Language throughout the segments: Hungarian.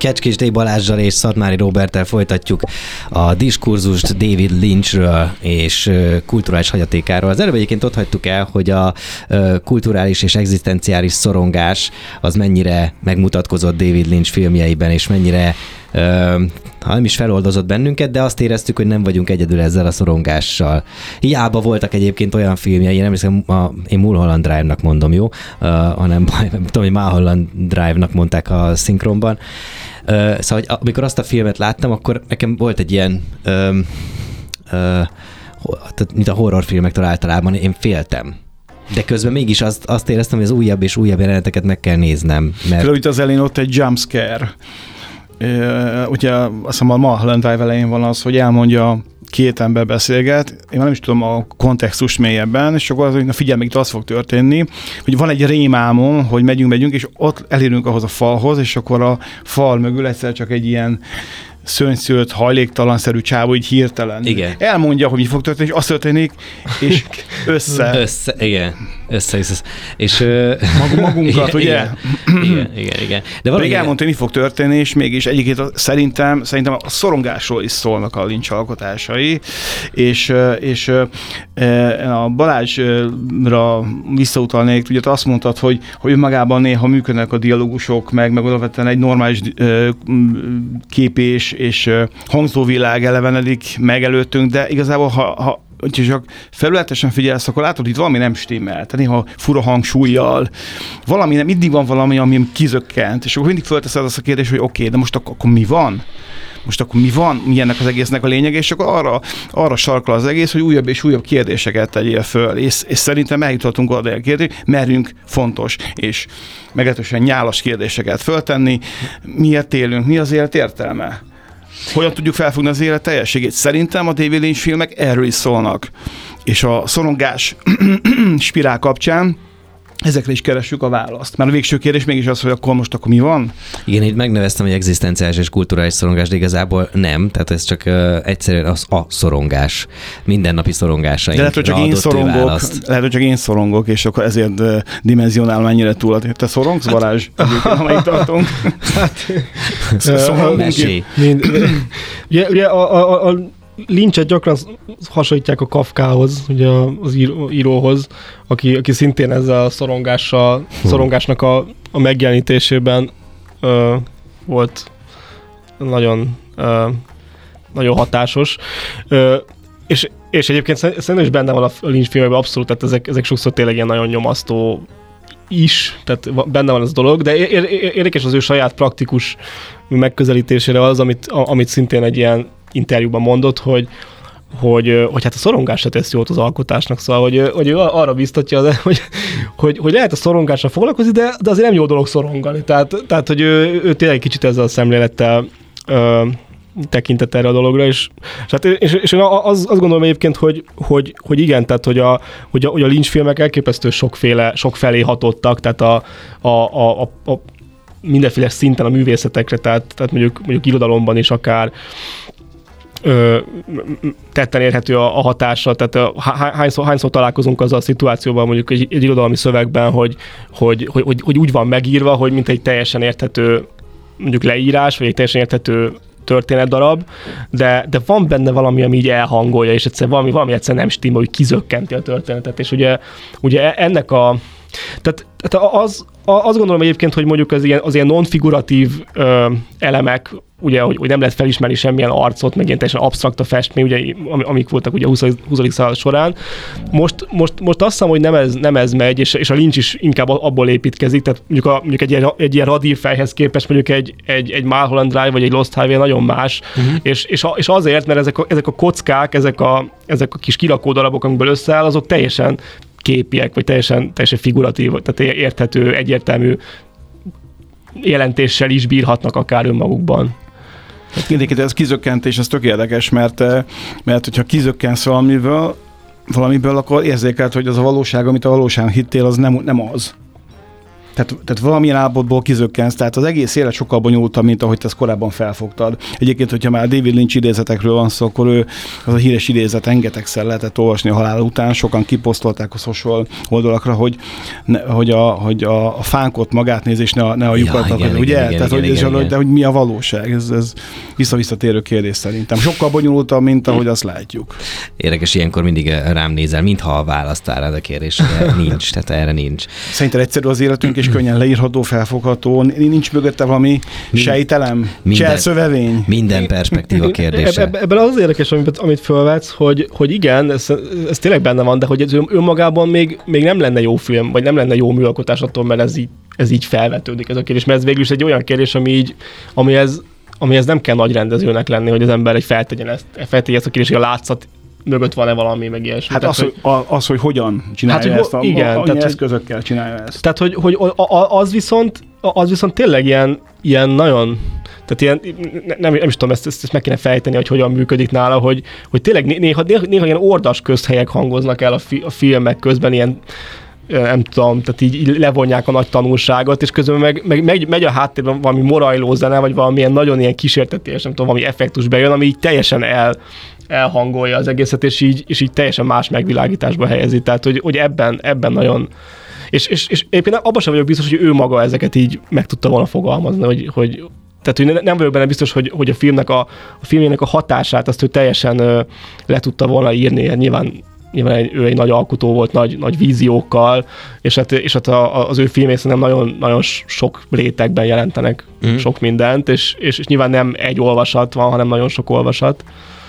Kecskés D. Balázsral és Szatmári Róberttel folytatjuk a diskurzust David Lynchről és kulturális hagyatékáról. Az előbb egyébként ott hagytuk el, hogy a kulturális és egzisztenciális szorongás az mennyire megmutatkozott David Lynch filmjeiben, és mennyire ha nem is feloldozott bennünket, de azt éreztük, hogy nem vagyunk egyedül ezzel a szorongással. Hiába voltak egyébként olyan filmjei, én emlékszem, én Mulholland Drive-nak mondom, jó? Hanem nem tudom, hogy Mulholland Drive-nak mondták a szinkronban. Szóval, hogy amikor azt a filmet láttam, akkor nekem volt egy ilyen, mint a horrorfilmektől általában, én féltem. De közben mégis azt éreztem, hogy az újabb és újabb jeleneteket meg kell néznem. Például itt az elején ott egy jumpscare. Ugye azt hiszem a Mulholland Drive elején van az, hogy elmondja, két ember beszélget, én nem is tudom a kontextus mélyebben, és akkor az, hogy na figyelj, még itt az fog történni, hogy van egy rémálmom, hogy megyünk, és ott elérünk ahhoz a falhoz, és akkor a fal mögül egyszer csak egy ilyen szőnyszőtt, hajléktalanszerű csávó, így hirtelen. Igen. Elmondja, hogy mi fog történni, és az történik, és össze. Igen. Össze. És magunkat, ugye? Igen. De valami elmondta, hogy mi fog történni, és mégis egyébként szerintem a szorongásról is szólnak a Lynch alkotásai, és a Balázsra visszautalnék, ugye azt mondtad, hogy önmagában néha működnek a dialógusok, meg alapvetően egy normális kép és hangzóvilág elevenedik meg előttünk, de igazából, ha csak felületesen figyelsz, akkor látod, itt valami nem stimmel. Tehát néha fura hangsúlyjal, valami nem, mindig van valami, ami kizökkent, és akkor mindig fölteszed azt a kérdést, hogy oké, de most akkor mi van? Mi ennek az egésznek a lényege, és akkor arra sarkal az egész, hogy újabb és újabb kérdéseket tegyél föl, és szerintem eljuthatunk oda a kérdést, merjünk fontos és meglehetősen nyálas kérdéseket föltenni. Miért élünk? Mi az élet értelme? Hogyan tudjuk felfogni az élet teljességét? Szerintem a David Lynch filmek erről is szólnak. És a szorongás spirál kapcsán ezekre is keressük a választ. Mert a végső kérdés mégis az, hogy akkor mi van? Igen, így megneveztem, hogy egzisztenciális és kulturális szorongás, de igazából nem. Tehát ez csak egyszerűen a szorongás. Mindennapi szorongásaink. De lehet, hogy csak én szorongok, és akkor ezért dimenzionálom ennyire túl. Te szorongsz, Balázs? Amelyik tartunk. Mesélj. Ugye a Lynchet gyakran hasonlítják a Kafkához, ugye az íróhoz, aki szintén ezzel a szorongásnak a megjelenítésében volt nagyon hatásos. És egyébként szerintem is benne van a Lynch filmekben abszolút, tehát ezek sokszor tényleg ilyen nagyon nyomasztó is, tehát benne van ez a dolog, de érdekes az ő saját praktikus megközelítésére az, amit szintén egy ilyen interjúban mondott, hogy hát a szorongás se tesz jót az alkotásnak, szóval, hogy ő arra biztatja, hogy lehet a szorongással foglalkozni, de azért nem jó dolog szorongani. Tehát hogy ő tényleg kicsit ezzel a szemlélettel tekintett erre a dologra, és én azt gondolom egyébként, hogy igen, tehát hogy a Lynch filmek elképesztő sokfelé hatottak, tehát a mindenféle szinten a művészetekre, tehát mondjuk irodalomban is akár tetten érhető a hatása, tehát hányszor találkozunk azzal a szituációban mondjuk egy irodalmi szövegben, hogy úgy van megírva, hogy mint egy teljesen érthető mondjuk leírás, vagy egy teljesen érthető történetdarab, de van benne valami, ami így elhangolja, és egyszerűen valami egyszerűen nem stimmel, hogy kizökkenti a történetet, és ugye ennek tehát azt gondolom egyébként, hogy mondjuk az ilyen non-figuratív elemek, ugye, hogy nem lehet felismerni semmilyen arcot, meg ilyen teljesen absztrakt a festmény, ugye, amik voltak ugye a 20. század során. Most azt hiszem, hogy nem ez megy, és a Lynch is inkább abból építkezik, tehát mondjuk egy ilyen radír fejhez képest mondjuk egy Mulholland Drive vagy egy Lost Highway nagyon más, és azért, mert ezek a kockák, ezek a kis kirakódarabok, amikből összeáll, azok teljesen képiek, vagy teljesen figuratív, tehát érthető, egyértelmű jelentéssel is bírhatnak akár önmagukban. Hát ez kizökkentés, ez tök érdekes, mert hogyha kizökkensz valamiből, akkor érzékelt, hogy az a valóság, amit a valóság hittél, az nem az. Tehát valamilyen állapotból kizökkensz, tehát az egész élet sokkal bonyolultabb, mint ahogy te ezt korábban felfogtad. Egyébként, hogyha már David Lynch idézetekről van szó, akkor ő az a híres idézet rengetegszer lehetett olvasni a halála után, sokan kiposztolták a social oldalakra, hogy a fánkot magát néz, és ne a lyukat, ugye? De hogy mi a valóság? Ez visszavisszatérő kérdés szerintem. Sokkal bonyolultabb, mint ahogy azt látjuk. Érdekes, ilyenkor mindig rám nézel, mintha a választ áll a kérdésre. Nincs, tehát erre nincs. Szerintem egyszerű az életünk, és könnyen leírható, felfogható. Nincs mögötte valami sejtelem, cselszövevény. Minden perspektíva kérdése. Ebben az érdekes, amit felvetsz, hogy igen, ez tényleg benne van, de hogy ez önmagában még nem lenne jó film, vagy nem lenne jó műalkotás attól, mert ez így felvetődik ez a kérdés. Mert ez végül is egy olyan kérdés, amihez nem kell nagy rendezőnek lenni, hogy az ember feltegye ezt a kérdést, hogy a látszat mögött van-e valami, meg ilyesmi. Hát az, hogy hogyan csinálja ezt, annyi eszközökkel csinálja ezt. Tehát, hogy az viszont tényleg ilyen nagyon, tehát ilyen, nem is tudom, ezt meg kéne fejteni, hogy hogyan működik nála, hogy tényleg néha ilyen ordas közhelyek hangoznak el a filmek közben, ilyen nem tudom, tehát így levonják a nagy tanulságot, és közben meg megy a háttérben valami morajló zene, vagy valamilyen nagyon ilyen kísértetés, nem tudom, valami effektus bejön, ami így teljesen elhangolja az egészet, és így teljesen más megvilágításba helyezi. Tehát, hogy ebben nagyon... És éppen abban sem vagyok biztos, hogy ő maga ezeket így meg tudta volna fogalmazni, tehát, hogy nem vagyok benne biztos, hogy a filmjének a hatását azt ő teljesen le tudta volna írni. Nyilván ő egy nagy alkotó volt, nagy víziókkal, és hát az ő filmjei szerintem nagyon, nagyon sok rétegben jelentenek sok mindent, és nyilván nem egy olvasat van, hanem nagyon sok olvasat.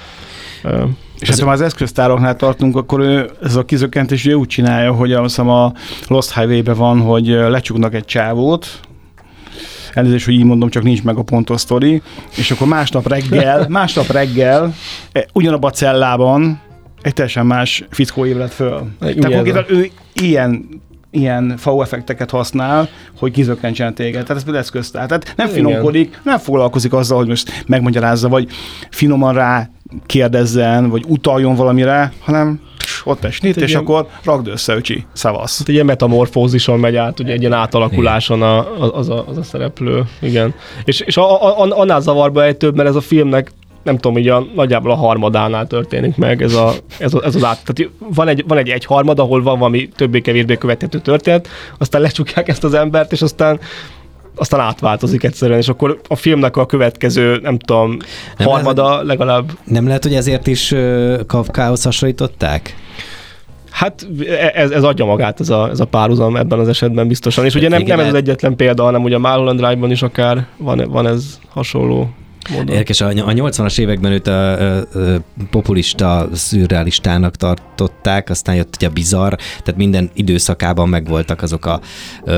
És hát ha már az eszköztároknál tartunk, akkor ez a kizökkentés úgy csinálja, hogy a Lost Highway-ben van, hogy lecsuknak egy csávót, elnézést, hogy így mondom, csak nincs meg a pontos sztori, és akkor másnap reggel ugyanabban a cellában egy teljesen más fickó ébredt föl. Tehát konkrétan ő ilyen FAU effekteket használ, hogy kizökkentsen téged. Tehát ez például eszköztár. Tehát nem finomkodik, nem foglalkozik azzal, hogy most megmagyarázza, vagy finoman rá kérdezzen, vagy utaljon valamire, hanem ott esnít, és akkor rakd össze, öcsi, szavasz. Egy ilyen metamorfózison megy át, ugye egy ilyen átalakuláson az a szereplő, igen. És annál zavarba ejtőbb, mert ez a filmnek nem tudom, így nagyjából a harmadánál történik meg ez az át. Tehát van egy egyharmad, ahol van valami többé-kevésbé követhető történet, aztán lecsukják ezt az embert, és aztán átváltozik egyszerűen, és akkor a filmnek a következő, nem tudom, harmada legalább... Nem lehet, hogy ezért is Kafkához hasonlították? Hát ez adja magát, ez a párhuzam ebben az esetben biztosan. És ugye nem ez az egyetlen példa, hanem ugye a Mulholland Drive-ban is akár van ez hasonló módon. Érdekes, a 80-as években őt a populista, szürrealistának tartották, aztán jött ugye a bizarr, tehát minden időszakában megvoltak azok a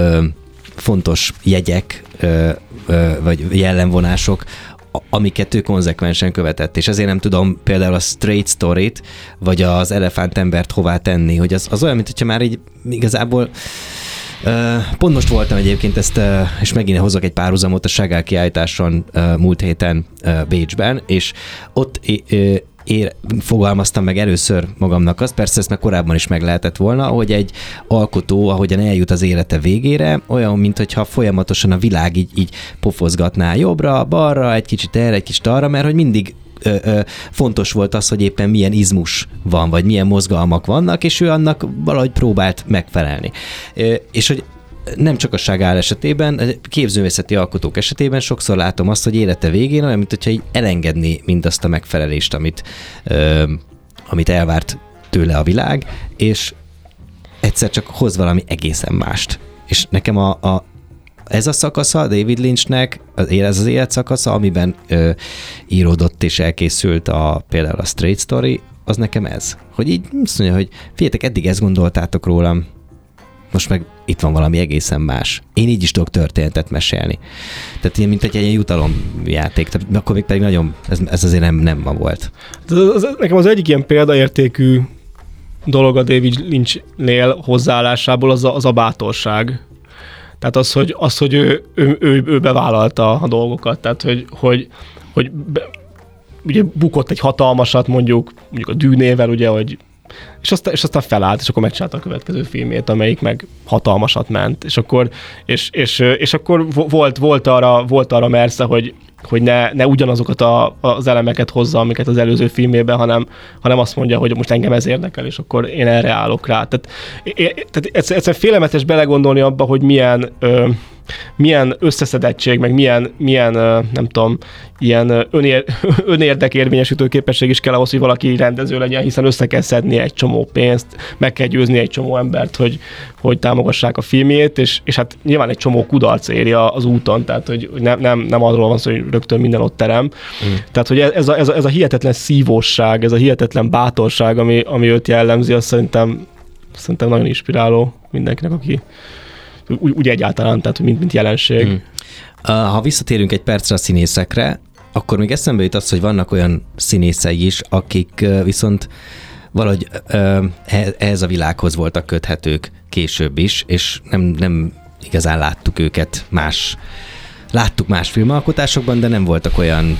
fontos jegyek, vagy jellemvonások, amiket ő konzekvensen követett. És ezért nem tudom például a Straight Story-t, vagy az Elefántembert hová tenni, hogy az olyan, mint hogyha már így igazából pont most voltam egyébként ezt, és megint hozok egy párhuzamot a Chagall kiállításon múlt héten Bécsben, és ott fogalmaztam meg először magamnak azt, persze ezt már korábban is meg lehetett volna, hogy egy alkotó, ahogyan eljut az élete végére, olyan, mintha folyamatosan a világ így pofozgatná jobbra, balra, egy kicsit erre, egy kicsit arra, mert hogy mindig fontos volt az, hogy éppen milyen izmus van, vagy milyen mozgalmak vannak, és ő annak valahogy próbált megfelelni. És hogy nem csak a Chagall esetében, képzőművészeti alkotók esetében sokszor látom azt, hogy élete végén olyan, mint hogyha így elengedné mindazt a megfelelést, amit elvárt tőle a világ, és egyszer csak hoz valami egészen mást. És nekem ez a szakasza David Lynchnek, ez az életszakasza, amiben íródott és elkészült például a Straight Story, az nekem ez. Hogy így azt mondja, hogy figyeljetek, eddig ezt gondoltátok rólam, most meg itt van valami egészen más. Én így is tudok történetet mesélni. Tehát ilyen, mint egy ilyen jutalomjáték. Tehát akkor még pedig nagyon, ez azért nem ma volt. Nekem az egyik ilyen példaértékű dolog a David Lynch-nél hozzáállásából az a bátorság. Tehát az, hogy ő bevállalta a dolgokat. Tehát, hogy ugye bukott egy hatalmasat, mondjuk a Dűnével, ugye, hogy és aztán felállt, és akkor megcsinálta a következő filmjét, amelyik meg hatalmasat ment, és akkor volt arra mersze, hogy ne ugyanazokat az elemeket hozza, amiket az előző filmében, hanem azt mondja, hogy most engem ez érdekel, és akkor én erre állok rá. Tehát egyszerűen félelmetes belegondolni abba, hogy milyen összeszedettség, meg milyen nem tudom, ilyen önérdekérvényesítő képesség is kell ahhoz, hogy valaki rendező legyen, hiszen össze kell szedni egy csomó pénzt, meg kell győzni egy csomó embert, hogy támogassák a filmjét, és hát nyilván egy csomó kudarc éri az úton, tehát hogy nem arról van szó, hogy rögtön minden ott terem. Tehát, hogy ez a hihetetlen szívósság, ez a hihetetlen bátorság, ami őt jellemzi, az szerintem nagyon inspiráló mindenkinek, aki úgy egyáltalán, tehát mint jelenség. Ha visszatérünk egy percre a színészekre, akkor még eszembe jut az, hogy vannak olyan színészei is, akik viszont valahogy ehhez a világhoz voltak köthetők később is, és nem igazán láttuk őket láttuk más filmalkotásokban, de nem voltak olyan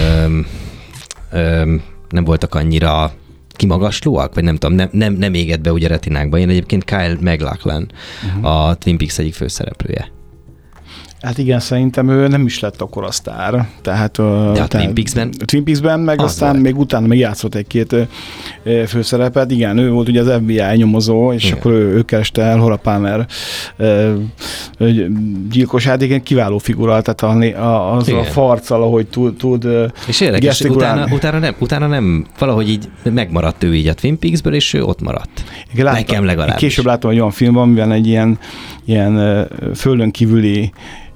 nem voltak annyira kimagaslóak, vagy nem tudom, nem égett be ugye retinákba. Én egyébként Kyle MacLachlan, a Twin Peaks egyik főszereplője. Hát igen, szerintem ő nem is lett akkora sztár. Tehát, de a Twin Peaks-ben, meg aztán volt. Még utána még játszott egy-két főszerepet. Igen, ő volt ugye az FBI nyomozó, és igen. Akkor ő kereste el Laura Palmer gyilkosát. Igen, kiváló figura, tehát az a farccal, ahogy tud és érdekes, utána nem, valahogy így megmaradt ő így a Twin Peaks-ből, és ő ott maradt. Igen, nekem legalábbis. Később láttam egy olyan film, amiben egy ilyen földön kívüli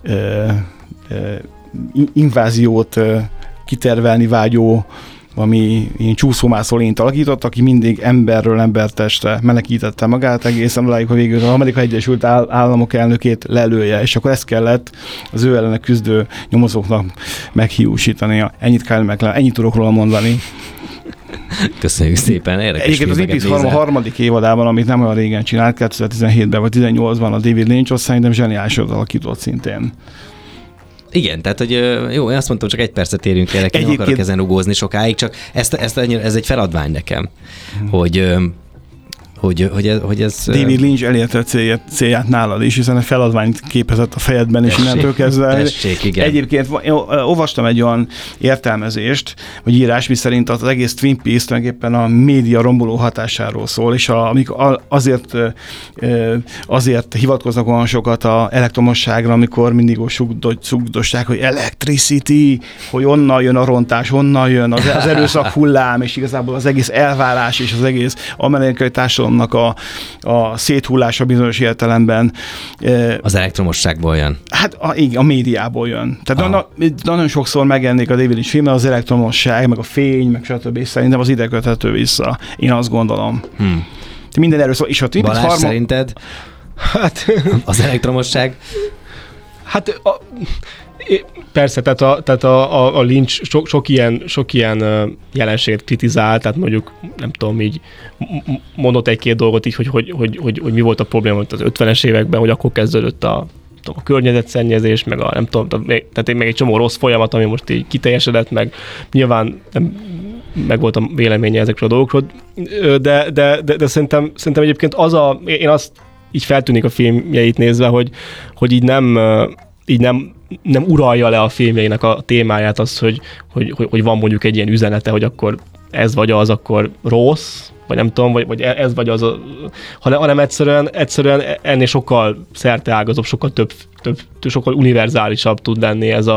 inváziót kitervelni vágyó, ami ilyen csúszómászó lényt alakított, aki mindig emberről embertestre menekítette magát, egészen odáig, hogy végül az Amerikai Egyesült Államok elnökét lelője, és akkor ezt kellett az ő ellene küzdő nyomozóknak meghiúsítania. Ennyit kell ennyit tudok róla mondani. Köszönjük szépen, érdekes. Egyébként az Twin Peaks harmadik évadában, amit nem olyan régen csinált, 2017-ben vagy 2018-ban a David Lynch, azt szerintem zseniálisat alakított szintén. Igen, tehát, hogy jó, én azt mondtam, csak egy percet érjünk el, nem akarok ezen ugózni sokáig, csak ez egy feladvány nekem, hogy ez... David Lynch elérte célját nálad is, hiszen egy feladványt képezett a fejedben, és innentől kezdve. Egyébként olvastam egy olyan értelmezést, vagy írás, miszerint az egész Twin Peaks tulajdonképpen a média romboló hatásáról szól, és azért hivatkoznak olyan sokat az elektromosságra, amikor mindig sugdosták, hogy electricity, hogy onnan jön a rontás, onnan jön az erőszak hullám, és igazából az egész elvárás és az egész amerikai társadalomnak a széthullása bizonyos értelemben. Az elektromosságból jön. Hát igen, a médiából jön. Tehát nagyon sokszor megjelenik a David Lynch filmben az elektromosság, meg a fény, meg stb. És szerintem az ide köthető vissza. Én azt gondolom. Minden erről szól. És a Balázs, szerinted az elektromosság? Hát persze, tehát a Lynch sok ilyen jelenséget kritizál, tehát mondjuk nem tudom, így mondott egy-két dolgot így, hogy mi volt a probléma az 50-es években, hogy akkor kezdődött a környezetszennyezés, meg a nem tudom, tehát még egy csomó rossz folyamat, ami most így kiteljesedett, meg nyilván meg volt a véleménye ezekről a dolgokról, de szerintem egyébként én azt így feltűnik a filmjeit nézve, hogy így nem uralja le a filmjeinek a témáját az, hogy van mondjuk egy ilyen üzenete, hogy akkor ez vagy az, akkor rossz, vagy nem tudom, vagy ez vagy az, hanem egyszerűen ennél sokkal szerteágazóbb, sokkal több, sokkal univerzálisabb tud lenni ez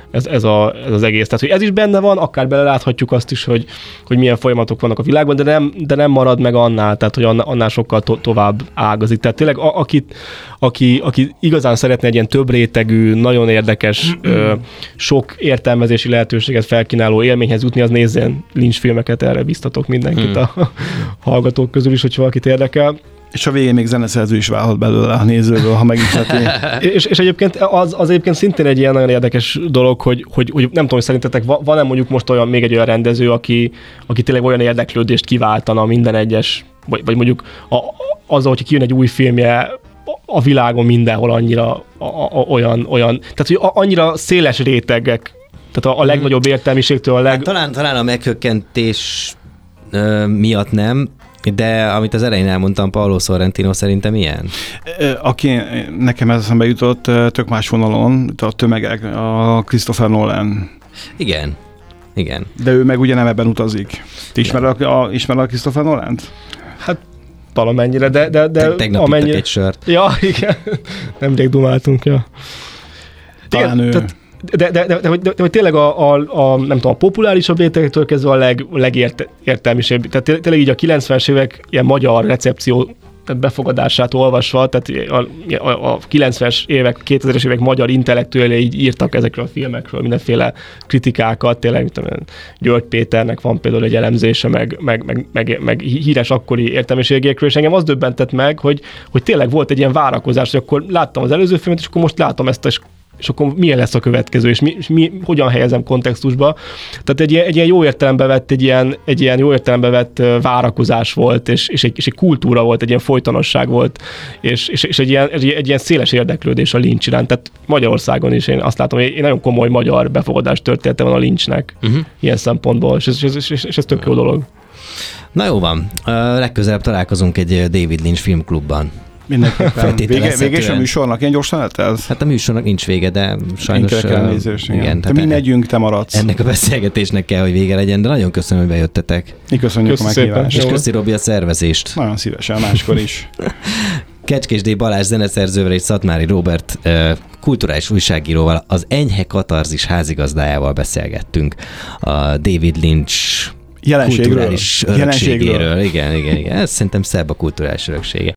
az egész. Tehát, hogy ez is benne van, akár beleláthatjuk azt is, hogy milyen folyamatok vannak a világban, de nem marad meg annál, tehát, hogy annál sokkal tovább ágazik. Tehát tényleg, aki igazán szeretne egy ilyen több rétegű, nagyon érdekes, sok értelmezési lehetőséget felkínáló élményhez jutni, az nézzen Lynch filmeket, erre biztatok mindenkit a hallgatók közül is, hogyha valakit érdekel. És a végén még zeneszerző is válhat belőle a nézőből, ha megihleti. és egyébként az egyébként szintén egy ilyen nagyon érdekes dolog, hogy nem tudom, hogy szerintetek van-e mondjuk most még egy olyan rendező, aki tényleg olyan érdeklődést kiváltana minden egyes, vagy mondjuk azzal, hogyha kijön egy új filmje, a világon mindenhol annyira olyan, tehát hogy annyira széles rétegek, tehát a legnagyobb értelmiségtől talán a meghökkentés miatt nem, De amit az elején elmondtam, Paolo Sorrentino szerintem ilyen? Aki nekem ez eszembe jutott, tök más vonalon, a tömegek, a Christopher Nolan. Igen. Igen. De ő meg ugye nem ebben utazik. Ti ismered a Christopher Nolant? Hát valamennyire, de Tegnap amennyire... ittak egy sört. Ja, igen. Nemrég dumáltunk, ja. Talán ő... De tényleg nem tudom, a populárisabb rétegektől kezdve a legértelmisebb. Tehát tényleg így a 90-es évek ilyen magyar recepció befogadását olvasva, tehát a 90-es évek, 2000-es évek magyar intellektuálei így írtak ezekről a filmekről mindenféle kritikákat, tényleg György Péternek van például egy elemzése, meg híres akkori értelmiségekről, és engem az döbbentett meg, hogy tényleg volt egy ilyen várakozás, hogy akkor láttam az előző filmet, és akkor most látom ezt, és akkor milyen lesz a következő, és hogyan helyezem kontextusba. Tehát egy ilyen jó értelembe vett, egy ilyen jó értelembe vett várakozás volt, és egy kultúra volt, egy ilyen folytonosság volt, és egy ilyen széles érdeklődés a Lynch iránt. Tehát Magyarországon is én azt látom, hogy egy nagyon komoly magyar befogadás története van a Lynchnek ilyen szempontból, és ez tök jó dolog. Na jó van, legközelebb találkozunk egy David Lynch filmklubban. Mindenképpen. Vége is a műsornak, ilyen gyorsan eltelsz? Hát a műsornak nincs vége, de sajnos... Igen. Te mi megyünk, te maradsz. Ennek a beszélgetésnek kell, hogy vége legyen, de nagyon köszönöm, hogy bejöttetek. Mi köszönjük a meghívást. És köszi, Robi, a szervezést. Nagyon szívesen, máskor is. Kecskés D. Balázs zeneszerzővel és Szatmári Róbert kulturális újságíróval, az Enyhe Katarzis házigazdájával beszélgettünk a David Lynch kulturális örökségéről. Igen. Ez szerintem szebb a kulturális öröksége.